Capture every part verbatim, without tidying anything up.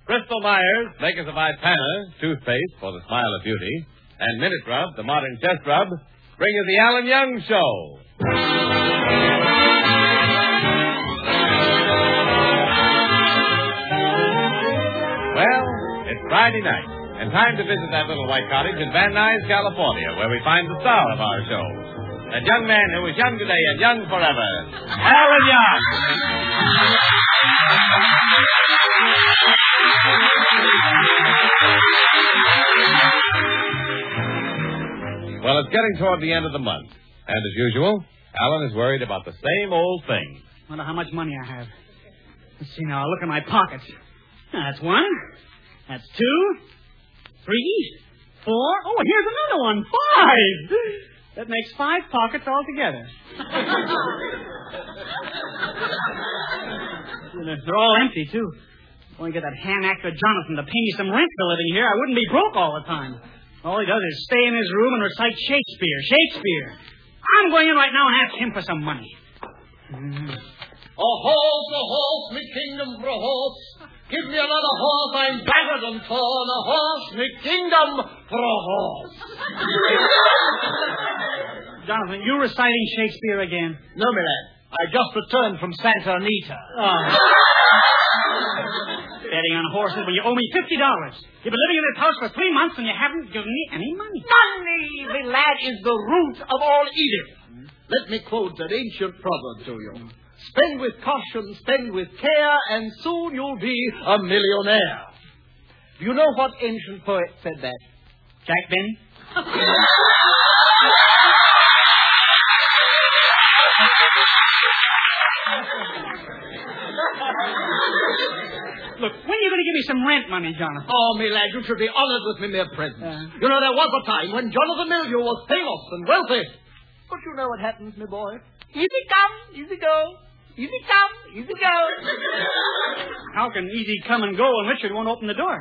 Bristol Myers, makers of Ipana, toothpaste for the smile of beauty, and Minute Rub, the modern chest rub, bring you the Alan Young Show. Well, it's Friday night, and time to visit that little white cottage in Van Nuys, California, where we find the star of our show. That young man who is young today and young forever, Alan Young. Well, it's getting toward the end of the month. And as usual, Alan is worried about the same old thing. Wonder how much money I have. Let's see now. I'll look in my pockets. That's one. That's two. Three. Four. Oh, here's another one. Five. That makes five pockets altogether. They're all empty, too. If I get that hand actor Jonathan to pay me some rent for living here, I wouldn't be broke all the time. All he does is stay in his room and recite Shakespeare. Shakespeare. I'm going in right now and ask him for some money. Mm-hmm. A horse, a horse, me kingdom for a horse. Give me another horse, I'm battered and torn. A horse, me kingdom for a horse. Jonathan, you reciting Shakespeare again? No, my lad. I just returned from Santa Anita. Oh. Betting on horses when you owe me fifty dollars. You've been living in this house for three months and you haven't given me any money. Money, my lad, is the root of all evil. Hmm? Let me quote an ancient proverb to you. Spend with caution, spend with care, and soon you'll be a millionaire. Do you know what ancient poet said that? Jack Benny? Look, when are you going to give me some rent money, Jonathan? Oh, me lad, you should be honored with me mere presence. Uh, you know, there was a time when Jonathan Mildew was famous and wealthy. But you know what happens, me boy? Easy come, easy go. Easy come, easy go. How can easy come and go when Richard won't open the door?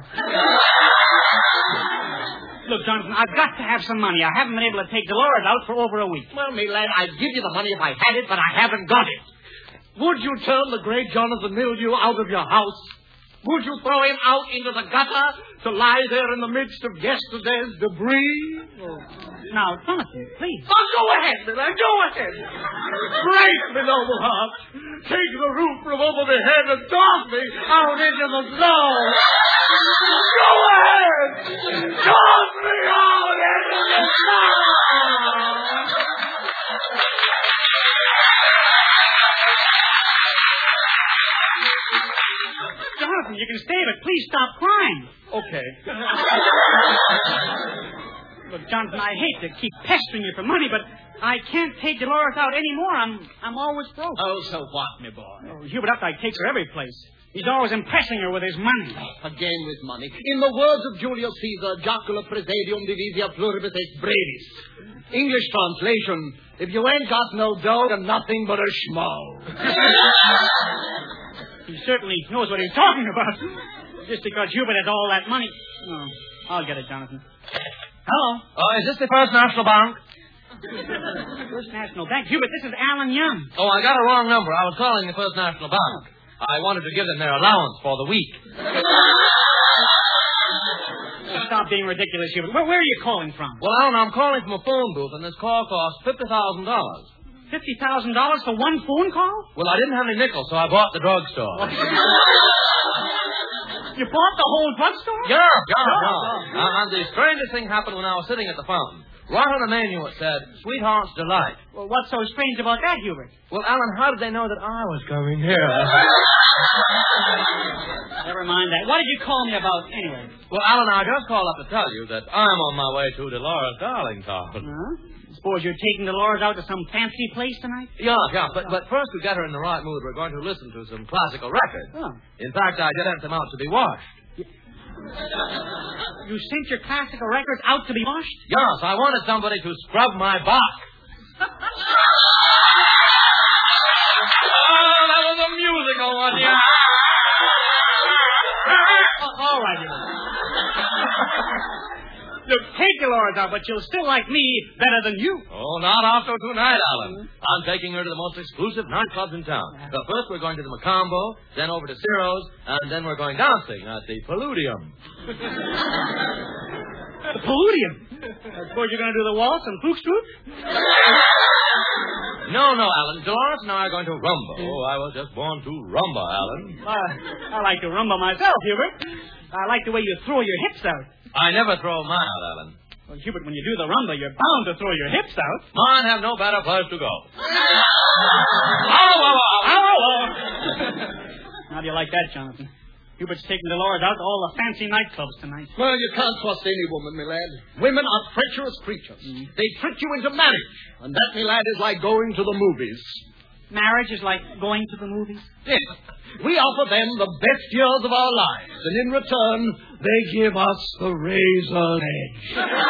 Look, Jonathan, I've got to have some money. I haven't been able to take Dolores out for over a week. Well, me lad, I'd give you the money if I had it, but I haven't got it. Would you turn the great Jonathan Mildew out of your house? Would you throw him out into the gutter to lie there in the midst of yesterday's debris? Oh. Now, Jonathan, please. Oh, go ahead, man. Go ahead. Break me, noble heart. Take the roof from over my head and toss me out into the snow. Go ahead. Toss me out into the snow. Jonathan, you can stay, but please stop crying. Okay. Look, Jonathan, I hate to keep pestering you for money, but I can't take Dolores out anymore. I'm I'm always broke. Oh, so what, me boy? Oh, Hubert Updike takes her every place. He's always impressing her with his money. Again with money. In the words of Julius Caesar, Jacula praesidium divisia pluribus ex brevis. English translation, if you ain't got no dough, you're nothing but a schmo. He certainly knows what he's talking about. Just because Hubert has all that money. Oh, I'll get it, Jonathan. Hello. Oh, is this the First National Bank? First National Bank? Hubert, this is Alan Young. Oh, I got a wrong number. I was calling the First National Bank. I wanted to give them their allowance for the week. Stop being ridiculous, Hubert. Where, where are you calling from? Well, Alan, I'm calling from a phone booth, and this call cost fifty thousand dollars. fifty thousand dollars for one phone call? Well, I didn't have any nickels, so I bought the drugstore. You bought the whole drugstore? Yeah, yeah, yeah. Uh, and the strangest thing happened when I was sitting at the fountain. Right on the menu it said, Sweetheart's Delight. Well, what's so strange about that, Hubert? Well, Alan, how did they know that I was coming here? Never mind that. What did you call me about, anyway? Well, Alan, I just called up to tell you that I'm on my way to Dolores Darlington. Huh? Suppose you're taking Dolores out to some fancy place tonight? Yeah, yeah, but, but first to get her in the right mood, we're going to listen to some classical records. Oh. In fact, I didn't them out to be washed. You sent your classical records out to be washed? Yes, I wanted somebody to scrub my back. Oh, that was a musical one, yeah. Oh, all right, Look, take Dolores out, but she'll still like me better than you. Oh, not after tonight, Alan. I'm taking her to the most exclusive nightclubs in town. But first we're going to the Macombo, then over to Ciro's, and then we're going dancing at the Paludium. The Paludium? I suppose you're going to do the waltz and Fookstoop? No, no, Alan. Dolores and I are going to rumba. Oh, I was just born to rumba, Alan. Uh, I like to rumba myself, Hubert. I like the way you throw your hips out. I never throw mine out, Alan. Well, Hubert, when you do the rumba, you're bound to throw your hips out. Mine have no better place to go. Ow, ow, ow, ow, ow. How do you like that, Jonathan? Hubert's taking Dolores out to all the fancy nightclubs tonight. Well, you can't trust any woman, my lad. Women are treacherous creatures. Mm. They trick you into marriage. And that, my lad, is like going to the movies. Marriage is like going to the movies? Yes. We offer them the best years of our lives. And in return, they give us the razor's edge.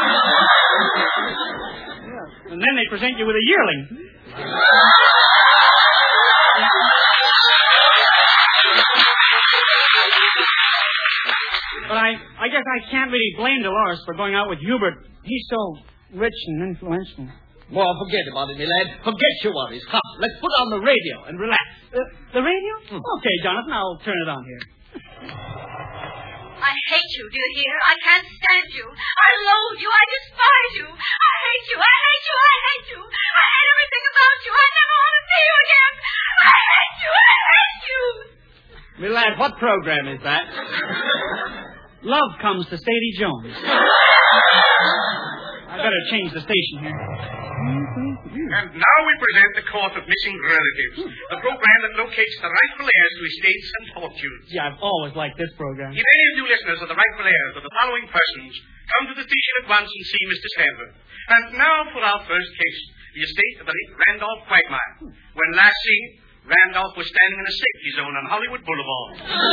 Yeah. And then they present you with a yearling. But I, I guess I can't really blame Dolores for going out with Hubert. He's so rich and influential. Well, forget about it, my lad. Forget your worries. Come, let's put on the radio and relax. Uh, the radio? Hmm. Okay, Jonathan, I'll turn it on here. I hate you, do you hear? I can't stand you. I loathe you. I despise you. I hate you. I hate you. I hate you. I hate everything about you. I never want to see you again. I hate you. I hate you. My lad, what program is that? Love Comes to Sadie Jones. I better change the station here. And now we present the Court of Missing Relatives, a program that locates the rightful heirs to estates and fortunes. Yeah, I've always liked this program. If any of you listeners are the rightful heirs of the following persons, come to the station at once and see Mister Stanford. And now for our first case, the estate of the late Randolph Quagmire. When last seen, Randolph was standing in a safety zone on Hollywood Boulevard.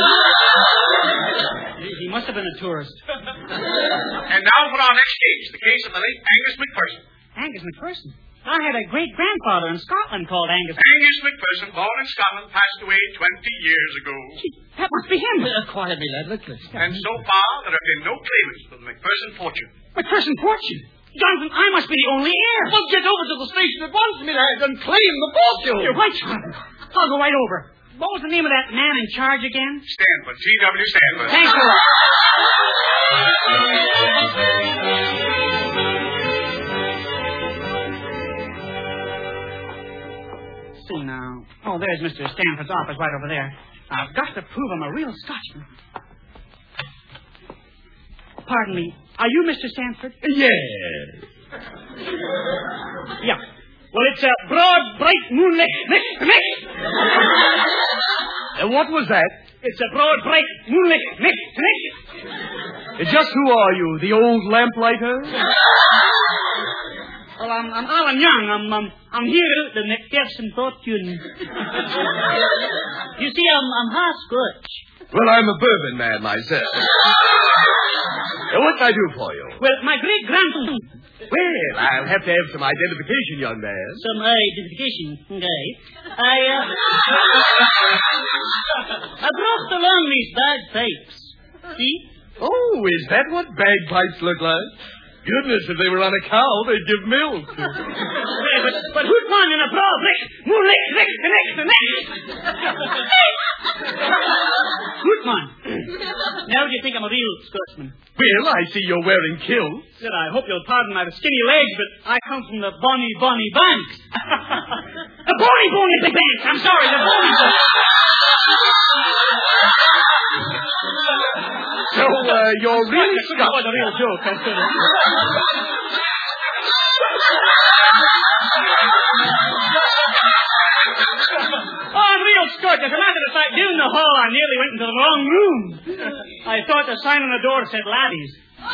He must have been a tourist. And now for our next case, the case of the late Angus McPherson. Angus McPherson? I had a great-grandfather in Scotland called Angus. Angus McPherson, born in Scotland, passed away twenty years ago. Gee, that must be him. Uh, quiet, me lad. Look, and so far, there have been no claimants for the McPherson fortune. McPherson fortune? Jonathan, I must be the only heir. Well, get over to the station at once, me lad, and claim the fortune. You're right, Jonathan. I'll go right over. What was the name of that man in charge again? Stanford, G W Stanford. Thanks a lot. See now. Oh, there's Mister Stanford's office right over there. I've got to prove I'm a real Scotchman. Pardon me. Are you Mister Stanford? Yes. Yeah. Well, it's a broad, bright moonlit mix, mix. And what was that? It's a broad, bright moonlit mix, mix. Just who are you, the old lamplighter? Well, I'm, I'm Alan Young. I'm, I'm, I'm here to make some fortune. You see, I'm, I'm half Scotch. Well, I'm a bourbon man myself. What can I do for you? Well, my great-grandson... Well, I'll have to have some identification, young man. Some identification, okay. I, uh... I brought along these bagpipes. See? Oh, is that what bagpipes look like? Goodness, if they were on a cow, they'd give milk. Yeah, but, but who'd want in a broad lick, moon lick, lick, the next, the next? Hootman. Now do you think I'm a real Scotsman? Well, I see you're wearing kilts. Well, I hope you'll pardon my skinny legs, but I come from the Bonnie Bonnie Banks. The Bonnie Bonnie Banks. I'm sorry, the Bonnie Bonnie. So, uh, you're really Scotch. That was a real joke, that's it. Oh, I'm real Scotch. As a matter of fact, during the hall, I nearly went into the wrong room. I thought the sign on the door said laddies.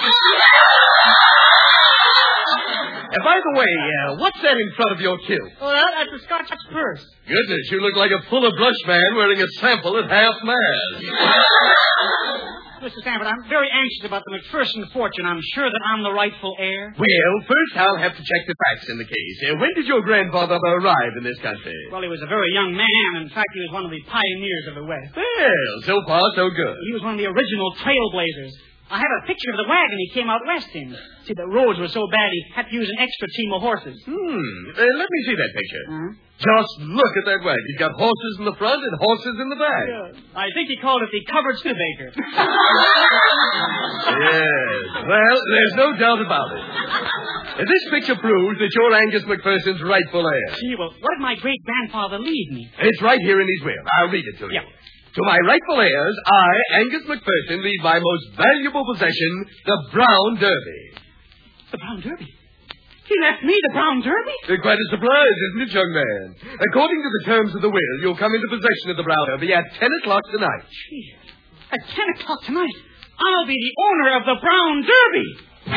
And by the way, uh, what's that in front of your kilt? Oh, that, that's a Scotch purse. Goodness, you look like a fuller brush man wearing a sample at half mast. Mister Stanford, I'm very anxious about the McPherson fortune. I'm sure that I'm the rightful heir. Well, first I'll have to check the facts in the case. Uh, when did your grandfather arrive in this country? Well, he was a very young man. In fact, he was one of the pioneers of the West. Well, so far so good. He was one of the original trailblazers. I have a picture of the wagon he came out west in. See, the roads were so bad he had to use an extra team of horses. Hmm. Uh, let me see that picture. Uh-huh. Just look at that wagon. He's got horses in the front and horses in the back. Yeah. I think he called it the covered Studebaker. Yes. Well, there's no doubt about it. And this picture proves that you're Angus McPherson's rightful heir. Gee, well, what did my great-grandfather leave me? It's right here in his will. I'll read it to you. Yeah. To my rightful heirs, I, Angus McPherson, leave my most valuable possession, the Brown Derby. The Brown Derby? He left me the Brown Derby? Uh, quite a surprise, isn't it, young man? According to the terms of the will, you'll come into possession of the Brown Derby at ten o'clock tonight. Gee, at ten o'clock tonight, I'll be the owner of the Brown Derby.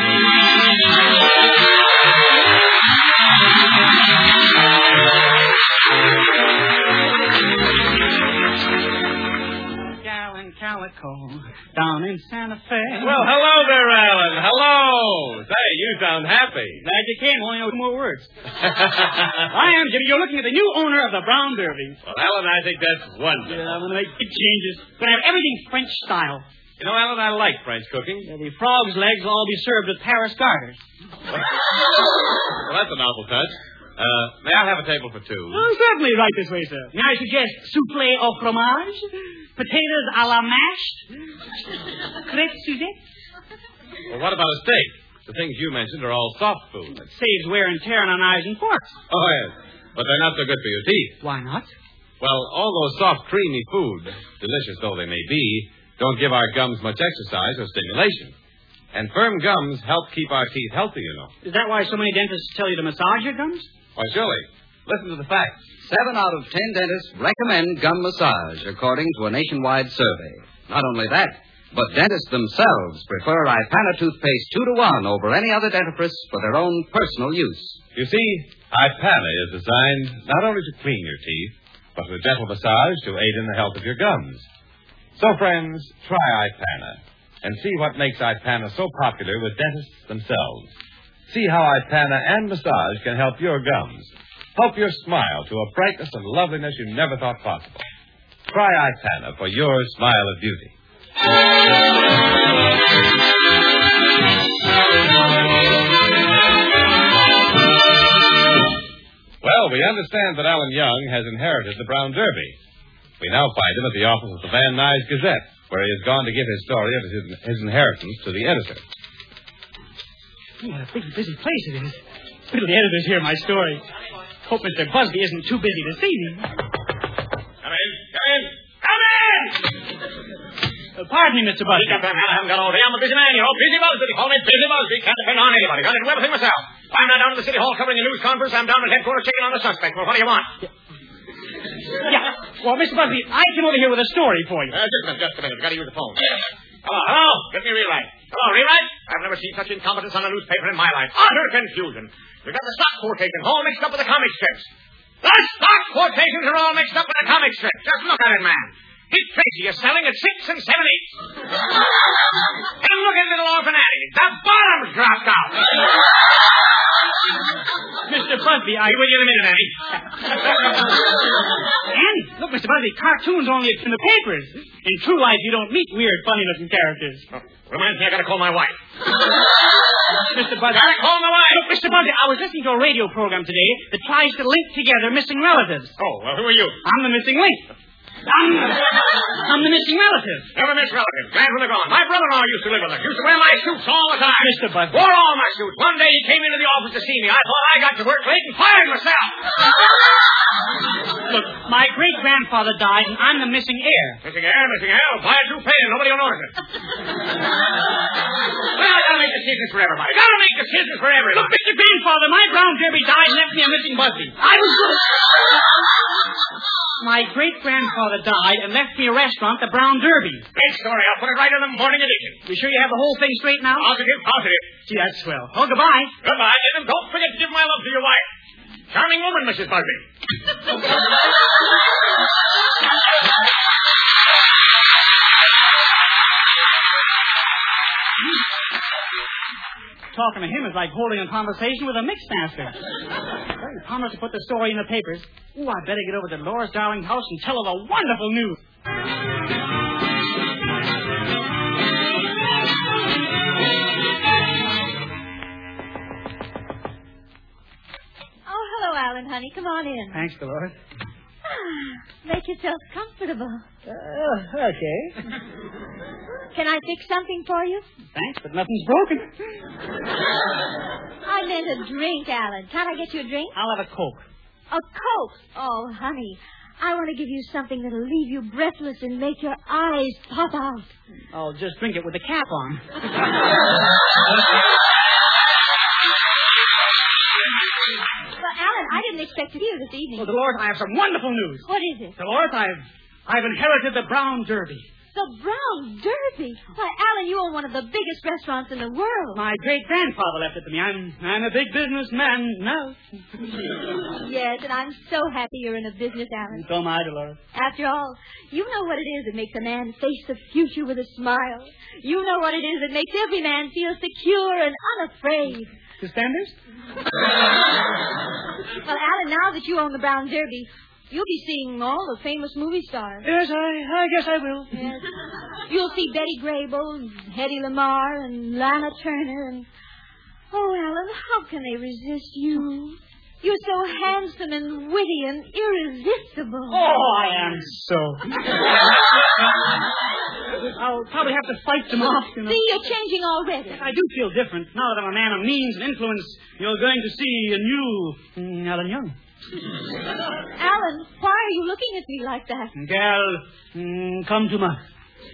Calico, down in Santa Fe. Well, hello there, Alan. Hello. Say, you sound happy. Glad you came. Only know two more words. I am, Jimmy. You're looking at the new owner of the Brown Derby. Well, Alan, I think that's wonderful. Yeah, I'm going to make big changes. Going to have everything French style. You know, Alan, I like French cooking. Yeah, the frog's legs will all be served with Paris garters. Well, that's a novel touch. Uh, may I have a table for two? Oh, certainly, right this way, sir. May I suggest soufflé au fromage, potatoes à la mashed, crêpes Suzette? Well, what about a steak? The things you mentioned are all soft food. It saves wear and tear on knives and forks. Oh, yes. But they're not so good for your teeth. Why not? Well, all those soft, creamy food, delicious though they may be, don't give our gums much exercise or stimulation. And firm gums help keep our teeth healthy, you know. Is that why so many dentists tell you to massage your gums? Why, surely. Listen to the facts. Seven out of ten dentists recommend gum massage, according to a nationwide survey. Not only that, but dentists themselves prefer Ipana toothpaste two to one over any other dentifrice for their own personal use. You see, Ipana is designed not only to clean your teeth, but with gentle massage to aid in the health of your gums. So, friends, try Ipana and see what makes Ipana so popular with dentists themselves. See how Ipana and massage can help your gums. Help your smile to a brightness and loveliness you never thought possible. Try Ipana for your smile of beauty. Well, we understand that Alan Young has inherited the Brown Derby. We now find him at the office of the Van Nuys Gazette, where he has gone to give his story of his, his inheritance to the editor. What a big, busy place it is. Wait till the editors hear my story. Hope Mister Busby isn't too busy to see me. Come in, come in, come in! Uh, pardon me, Mister Busby. Speak up, man. I haven't got all day. I'm a busy man, you know. Busy Busby. They call me Busy Busby. Can't depend on anybody. Got to do everything myself. I'm not down at the City Hall covering a news conference. I'm down at headquarters checking on the suspect. Well, what do you want? Yeah. Well, Mister Busby, I came over here with a story for you. Uh, just a minute, just a minute. I've got to use the phone. Hello, hello. Get me rewrite. Hello, rewrite? I've never seen such incompetence on a newspaper in my life. Utter confusion. We've got the stock quotations all mixed up with the comic strips. The stock quotations are all mixed up with the comic strips. Just look at it, man. Dick Tracy is selling at six and seven eighths. And look at little orphan Annie. The bottom's dropped out. Mister Busby, I... Be with you in a minute, Annie. Annie, look, Mister Busby, cartoons only in the papers. In true life, you don't meet weird, funny-looking characters. Oh, reminds me I gotta call my wife. Mister Busby... Gotta call my wife. Look, Mister Busby, I was listening to a radio program today that tries to link together missing relatives. Oh, well, who are you? I'm the missing link. I'm, I'm the missing relative. Never miss relatives. Glad when they're gone. My brother-in-law used to live with us. Used to wear my suits all the time. Mister Busby. Wore all my suits. One day he came into the office to see me. I thought I got to work late and fired myself. Look, my great-grandfather died, and I'm the missing heir. Missing heir, missing heir. Buy a toupee and nobody will notice it. Well, I gotta make decisions for everybody. Gotta make decisions for everybody. Look, Mister Grandfather, my Brown Derby died and left me a missing Busby. I was... My great-grandfather died and left me a restaurant, the Brown Derby. Great story. I'll put it right in the morning edition. You sure you have the whole thing straight now? Positive, positive. Gee, that's swell. Oh, goodbye. Goodbye, and don't forget to give my love to your wife. Charming woman, Missus Busby. Talking to him is like holding a conversation with a mixmaster. Well, he promised to put the story in the papers. Ooh, I better get over to Laura's darling house and tell her the wonderful news. Come on in. Thanks, Dolores. Make yourself comfortable. Uh, okay. Can I fix something for you? Thanks, but nothing's broken. I meant a drink, Alan. Can't I get you a drink? I'll have a Coke. A Coke? Oh, honey, I want to give you something that'll leave you breathless and make your eyes pop out. I'll just drink it with the cap on. Well, Alan, I didn't expect to see you this evening. Well, Dolores, I have some wonderful news. What is it? Dolores, I've I've inherited the Brown Derby. The Brown Derby? Why, Alan, you own one of the biggest restaurants in the world. My great-grandfather left it to me. I'm I'm a big businessman now. Yes, and I'm so happy you're in a business, Alan. So am I, Dolores. After all, you know what it is that makes a man face the future with a smile. You know what it is that makes every man feel secure and unafraid. Suspenders? Well, Alan, now that you own the Brown Derby, you'll be seeing all the famous movie stars. Yes, I, I guess I will. Yes. You'll see Betty Grable and Hedy Lamarr and Lana Turner and... Oh, Alan, how can they resist you? You're so handsome and witty and irresistible. Oh, I am so. I'll probably have to fight them off, you know. See, you're changing already. I do feel different. Now that I'm a man of means and influence, you're going to see a new mm, Alan Young. Alan, why are you looking at me like that? Girl, mm, come to ma.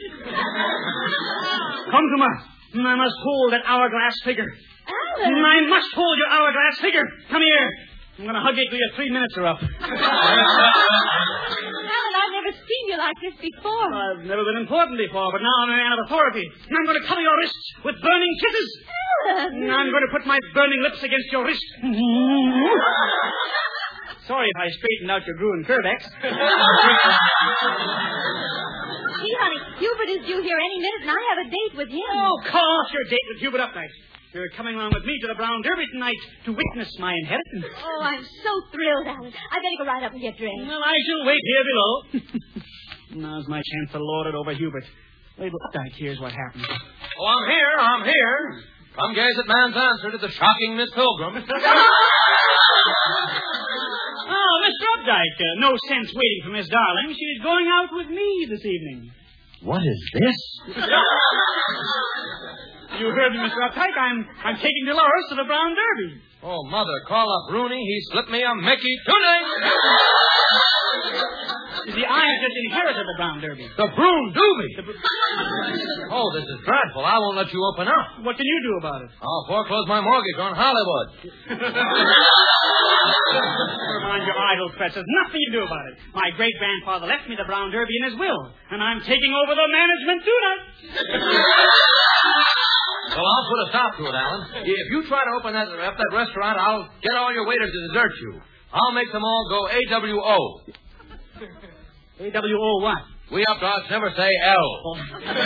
Come to ma. I must hold that hourglass figure. Alan! I must hold your hourglass figure. Come here. I'm going to hug you till your three minutes are up. Alan, I've never seen you like this before. I've never been important before, but now I'm a man of authority. And I'm going to cover your wrists with burning kisses. Alan! And I'm going to put my burning lips against your wrist. Sorry if I straightened out your Drew and Curvex. Gee, honey, Hubert is due here any minute, and I have a date with him. Oh, call off your date with Hubert Updike. You're coming along with me to the Brown Derby tonight to witness my inheritance. Oh, I'm so thrilled, Alan. I better go right up and get dressed. Well, I shall wait here below. Now's my chance to lord it over Hubert. Wait, Updike, here's what happened. Oh, I'm here, I'm here. Come gaze at man's answer to the shocking Miss Pilgrim. Oh, Mister Updike, uh, no sense waiting for Miss Darling. She's going out with me this evening. What is this? You heard me, Mister Updike. I'm I'm taking Dolores to the Brown Derby. Oh, Mother, call up Rooney. He slipped me a Mickey tonight. You see, I just inherited the Brown Derby. The Broom Doobie. The br- oh, this is dreadful. I won't let you open up. What can you do about it? I'll foreclose my mortgage on Hollywood. Never mind your idle threats. There's nothing you do about it. My great-grandfather left me the Brown Derby in his will, and I'm taking over the management tonight. Well, I'll put a stop to it, Alan. If you try to open that, up that restaurant, I'll get all your waiters to desert you. I'll make them all go A W O. A W O what? We updogs never say L. Oh.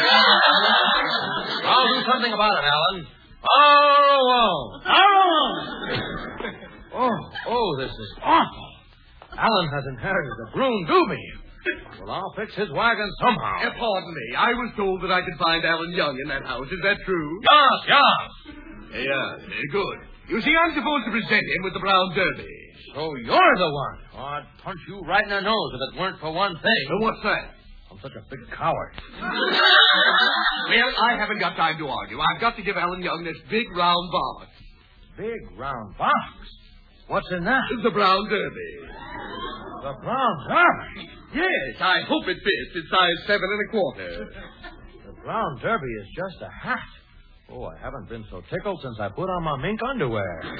I'll do something about it, Alan. Oh, Oh! oh, oh, this is awful. Alan has inherited the Broom Doobie. Well, I'll fix his wagon somehow. Uh, pardon me. I was told that I could find Alan Young in that house. Is that true? Yes, yes. Yeah, very good. You see, I'm supposed to present him with the Brown Derby. So you're the one. Oh, I'd punch you right in the nose if it weren't for one thing. Uh, what's that? I'm such a big coward. Well, I haven't got time to argue. I've got to give Alan Young this big round box. Big round box? What's in that? The Brown Derby. The Brown Derby? Yes, I hope it fits. It's size seven and a quarter. The Brown Derby is just a hat. Oh, I haven't been so tickled since I put on my mink underwear. Oh,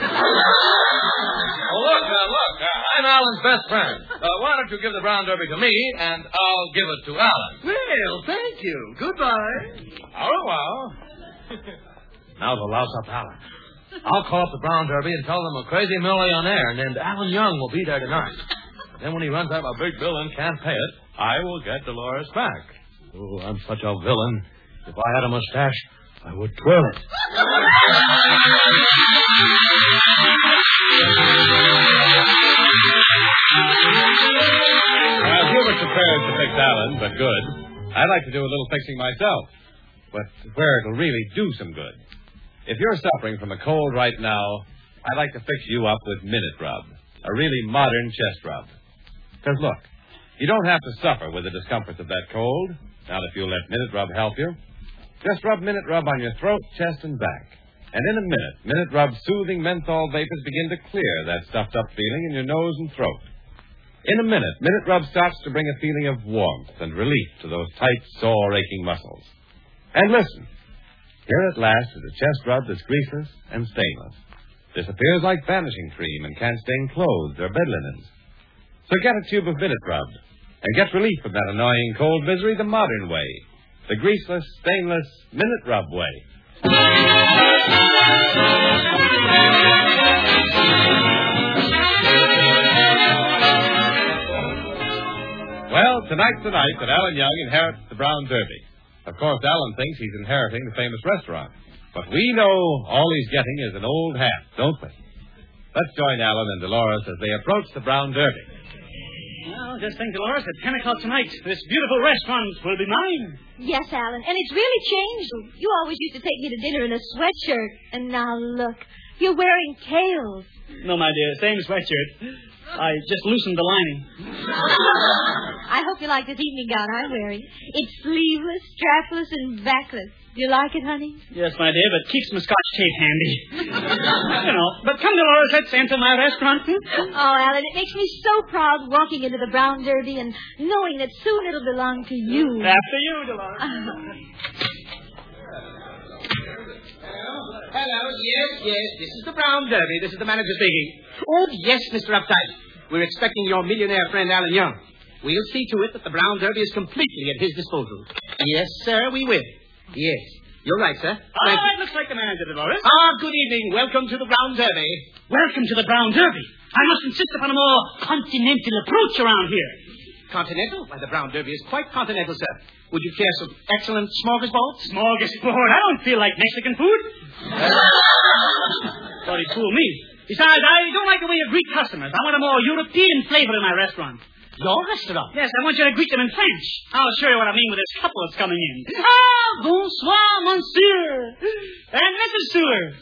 look, uh, look. Uh, I'm Alan's best friend. Uh, why don't you give the Brown Derby to me, and I'll give it to Alan. Well, thank you. Goodbye. Oh, well. Now to louse up Alan. I'll call up the Brown Derby and tell them a crazy millionaire named Alan Young will be there tonight. Then when he runs out a big bill and can't pay it, I will get Dolores back. Oh, I'm such a villain. If I had a mustache, I would twirl it. While Hubert prepares to fix Alan, but good, I'd like to do a little fixing myself. But where it'll really do some good. If you're suffering from a cold right now, I'd like to fix you up with Minute Rub. A really modern chest rub. Because look, you don't have to suffer with the discomforts of that cold. Not if you'll let Minute Rub help you. Just rub Minute Rub on your throat, chest, and back. And in a minute, Minute Rub's soothing menthol vapors begin to clear that stuffed-up feeling in your nose and throat. In a minute, Minute Rub starts to bring a feeling of warmth and relief to those tight, sore, aching muscles. And listen. Here at last is a chest rub that's greaseless and stainless. Disappears like vanishing cream and can't stain clothes or bed linens. So get a tube of Minute Rub and get relief from that annoying cold misery the modern way. The greaseless, stainless Minute Rub way. Well, tonight's the night that Alan Young inherits the Brown Derby. Of course, Alan thinks he's inheriting the famous restaurant. But we know all he's getting is an old hat, don't we? Let's join Alan and Dolores as they approach the Brown Derby. Well, just think, Dolores, at ten o'clock tonight, this beautiful restaurant will be mine. Yes, Alan, and it's really changed. You always used to take me to dinner in a sweatshirt, and now look, you're wearing tails. No, my dear, same sweatshirt. I just loosened the lining. I hope you like this evening gown I'm wearing. It's sleeveless, strapless, and backless. Do you like it, honey? Yes, my dear, but keeps my scotch tape handy. You know, but come, Dolores, let's enter my restaurant. Oh, Alan, it makes me so proud walking into the Brown Derby and knowing that soon it'll belong to you. After you, Dolores. Hello, yes, yes, this is the Brown Derby. This is the manager speaking. Oh, yes, Mister Uptight. We're expecting your millionaire friend, Alan Young. We'll see to it that the Brown Derby is completely at his disposal. Yes, sir, we will. Yes. You're right, sir. Oh, it looks like the manager, Dolores. Ah, good evening. Welcome to the Brown Derby. Welcome to the Brown Derby. I must insist upon a more continental approach around here. Continental? Why, the Brown Derby is quite continental, sir. Would you care some excellent smorgasbord? Smorgasbord? I don't feel like Mexican food. Thought he'd fool me. Besides, I don't like the way you greet customers. I want a more European flavor in my restaurant. Your restaurant? Yes, I want you to greet them in French. I'll show you what I mean with this couple that's coming in. Ah, bonsoir, monsieur. And Missus Seward.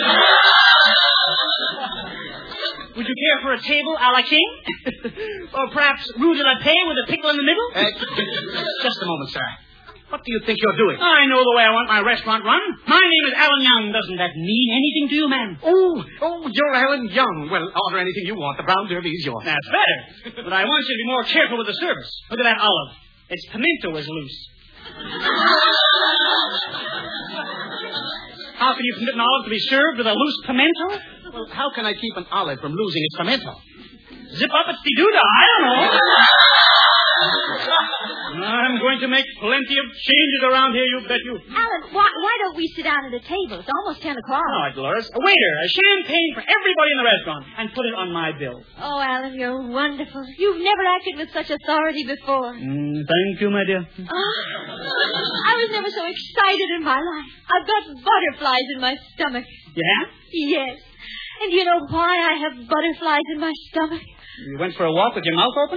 Would you care for a table a la king? Or perhaps roux de la paix with a pickle in the middle? Uh, just a moment, sir. What do you think you're doing? I know the way I want my restaurant run. My name is Alan Young. Doesn't that mean anything to you, man? Oh, oh, you're Alan Young. Well, order anything you want. The Brown Derby is yours. That's better. But I want you to be more careful with the service. Look at that olive. Its pimento is loose. How can you permit an olive to be served with a loose pimento? Well, how can I keep an olive from losing its pimento? Zip up its de-doo-dah. I don't know. I'm going to make plenty of changes around here, you bet you. Alan, why, why don't we sit down at a table? It's almost ten o'clock. All right, Dolores. A waiter, a champagne for everybody in the restaurant, and put it on my bill. Oh, Alan, you're wonderful. You've never acted with such authority before. Mm, thank you, my dear. Oh, I was never so excited in my life. I've got butterflies in my stomach. Yeah? Yes. And do you know why I have butterflies in my stomach? You went for a walk with your mouth open?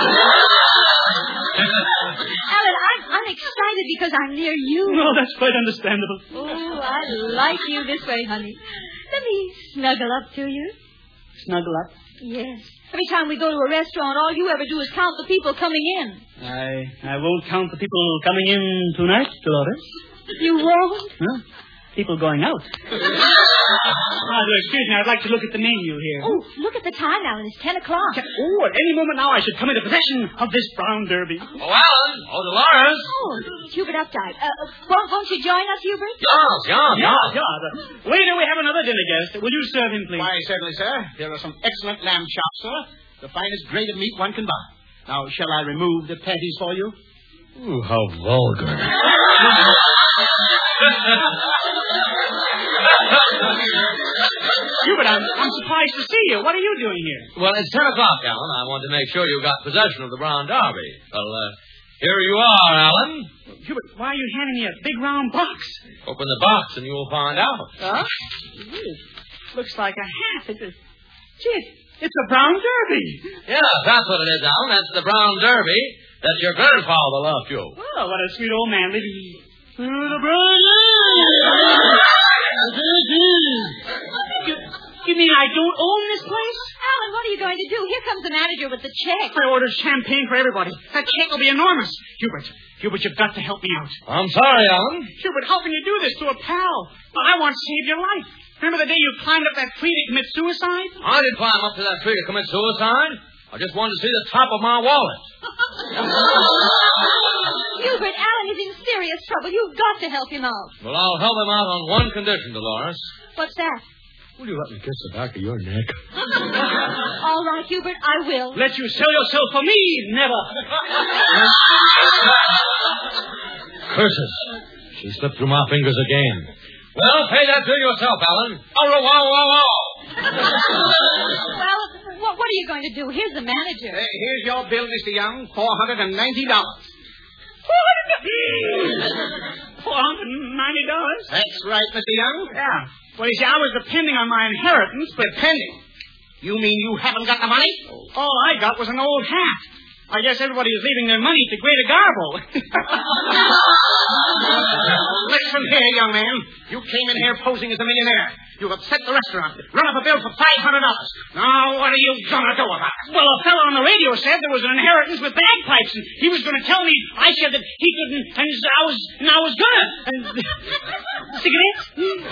Alan, I'm, I'm excited because I'm near you. No, that's quite understandable. Oh, I like you this way, honey. Let me snuggle up to you. Snuggle up? Yes. Every time we go to a restaurant, all you ever do is count the people coming in. I I won't count the people coming in tonight, Dolores. You won't? Huh? People going out. Oh, excuse me, I'd like to look at the menu here. Oh, look at the time, Alan. It's ten o'clock. Oh, at any moment now I should come into possession of this Brown Derby. Oh, Alan. Oh, Dolores. Oh, Hubert Updike. Uh, won't, won't you join us, Hubert? Yes, yes, Yeah, yeah. The, waiter, we have another dinner guest. Will you serve him, please? Why, certainly, sir. There are some excellent lamb chops, sir. The finest grade of meat one can buy. Now, shall I remove the patties for you? Ooh, how vulgar. Hubert, I'm, I'm surprised to see you. What are you doing here? Well, it's ten o'clock, Alan. I want to make sure you got possession of the Brown Derby. Well, uh, here you are, Alan. Hubert, why are you handing me a big round box? Open the box and you'll find out. Huh? Looks like a hat. It's a... Gee, it's a Brown Derby. Yeah, that's what it is, Alan. That's the Brown Derby that your grandfather left you. Well, what a sweet old man living through the Brown you, you mean I don't own this place? Alan, what are you going to do? Here comes the manager with the check. I ordered champagne for everybody. That check will be enormous. Hubert, Hubert, you've got to help me out. I'm sorry, Alan. Hubert, how can you do this to a pal? I want to save your life. Remember the day you climbed up that tree to commit suicide? I didn't climb up to that tree to commit suicide. I just wanted to see the top of my wallet. Hubert, Alan is in serious trouble. You've got to help him out. Well, I'll help him out on one condition, Dolores. What's that? Will you let me kiss the back of your neck? All right, Hubert, I will. Let you sell yourself for me? Never. Curses. She slipped through my fingers again. Well, pay that bill yourself, Alan. Oh, wow, wow, wow. Well, what, what are you going to do? Here's the manager. Uh, here's your bill, Mister Young. four hundred ninety dollars. Four hundred and ninety dollars? That's right, Mister Young. Yeah. Well, you see, I was depending on my inheritance, but... Depending? You mean you haven't got the money? All I got was an old hat. I guess everybody is leaving their money to Greta Garbo. Listen here, young man. You came in here posing as a millionaire. You've upset the restaurant. Run up a bill for five hundred dollars. Now, what are you going to do about it? Well, a fellow on the radio said there was an inheritance with bagpipes, and he was going to tell me. I said that he couldn't, and I was, and I was gonna. And... Cigarettes?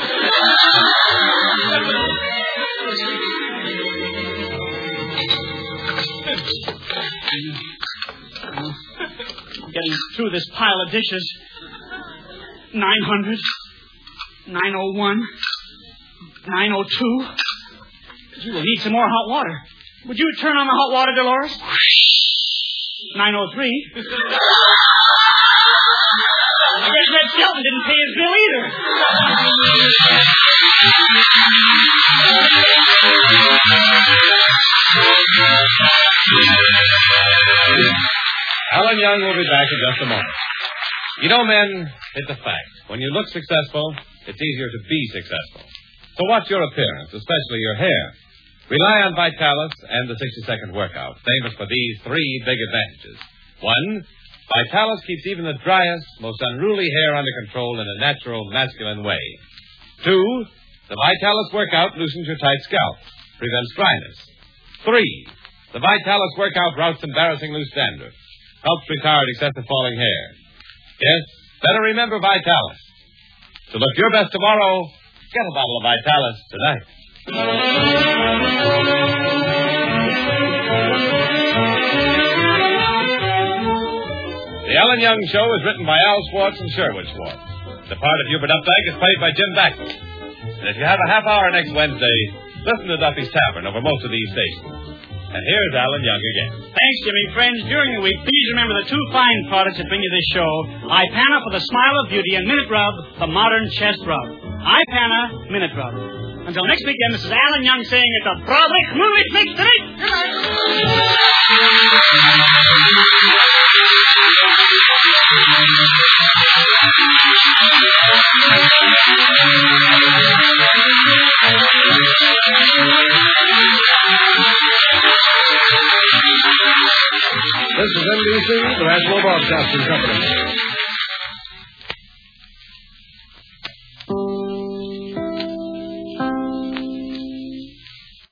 Getting through this pile of dishes. Nine hundred. Nine oh one. Nine oh two. You will need some more hot water. Would you turn on the hot water, Dolores? Nine oh three. I guess Red Shelton didn't pay his bill either. Alan Young will be back in just a moment. You know, men, it's a fact. When you look successful, it's easier to be successful. So watch your appearance, especially your hair. Rely on Vitalis and the sixty-second workout, famous for these three big advantages. One, Vitalis keeps even the driest, most unruly hair under control in a natural, masculine way. Two, the Vitalis workout loosens your tight scalp, prevents dryness. Three, the Vitalis workout routs embarrassing loose dandruff, helps retard excessive falling hair. Yes, better remember Vitalis. To look your best tomorrow, get a bottle of Vitalis tonight. The Alan Young Show is written by Al Schwartz and Sherwood Schwartz. The part of Hubert Updike is played by Jim Backman. And if you have a half hour next Wednesday, listen to Duffy's Tavern over most of these stations. And here's Alan Young again. Thanks, Jimmy. Friends, during the week, please remember the two fine products that bring you this show. Ipana for the smile of beauty and Minute Rub, the modern chest rub. Ipana, Minute Rub. Until next weekend, this is Alan Young saying it's a Broadway movie fix tonight. Good night. This is N B C, the National Broadcasting Company.